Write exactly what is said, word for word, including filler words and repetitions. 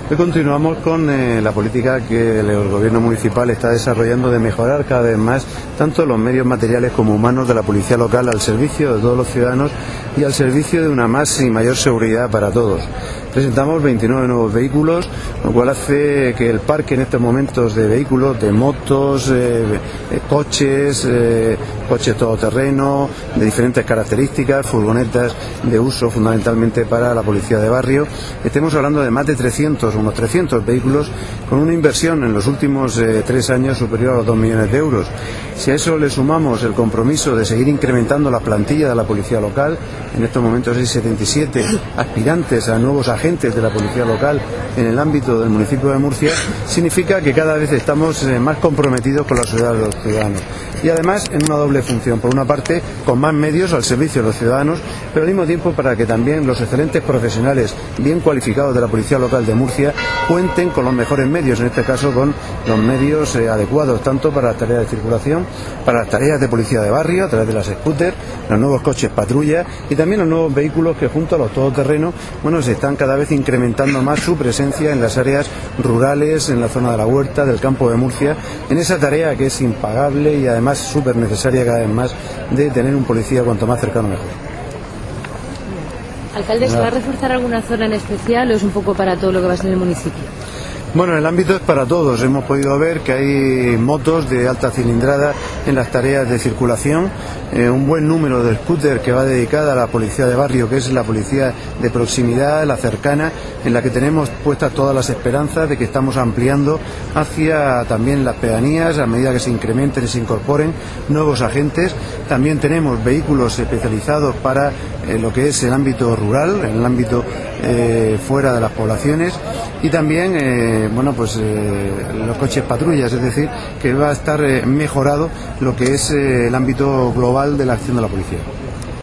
Hoy continuamos con eh, la política que el gobierno municipal está desarrollando de mejorar cada vez más tanto los medios materiales como humanos de la policía local al servicio de todos los ciudadanos y al servicio de una más y mayor seguridad para todos. Presentamos veintinueve nuevos vehículos, lo cual hace que el parque en estos momentos de vehículos, de motos, eh, eh, coches, eh, coches todoterreno, de diferentes características, furgonetas de uso fundamentalmente para la policía de barrio, estemos hablando de más de trescientos, unos trescientos vehículos con una inversión en los últimos eh, tres años superior a los dos millones de euros. Si a eso le sumamos el compromiso de seguir incrementando la plantilla de la policía local, en estos momentos hay setenta y siete aspirantes a nuevos agentes de la policía local en el ámbito del municipio de Murcia, significa que cada vez estamos eh, más comprometidos con la seguridad de los ciudadanos. Y además en una doble función, por una parte con más medios al servicio de los ciudadanos, pero al mismo tiempo para que también los excelentes profesionales bien cualificados de la policía local de Murcia cuenten con los mejores medios, en este caso con los medios eh, adecuados tanto para las tareas de circulación, para las tareas de policía de barrio a través de las scooters, los nuevos coches patrulla y también los nuevos vehículos que junto a los todoterrenos, bueno, se están cada vez incrementando más su presencia en las áreas rurales, en la zona de la huerta, del campo de Murcia, en esa tarea que es impagable y además súper necesaria cada vez más de tener un policía cuanto más cercano mejor. Alcalde, ¿se va a reforzar alguna zona en especial o es un poco para todo lo que va a ser el municipio? Bueno, el ámbito es para todos. Hemos podido ver que hay motos de alta cilindrada en las tareas de circulación, eh, un buen número de scooters que va dedicada a la policía de barrio, que es la policía de proximidad, la cercana, en la que tenemos puestas todas las esperanzas de que estamos ampliando hacia también las pedanías a medida que se incrementen y se incorporen nuevos agentes. También tenemos vehículos especializados para eh, lo que es el ámbito rural, en el ámbito eh, fuera de las poblaciones, y también eh, bueno pues eh, los coches patrullas, es decir, que va a estar eh, mejorado lo que es eh, el ámbito global de la acción de la policía.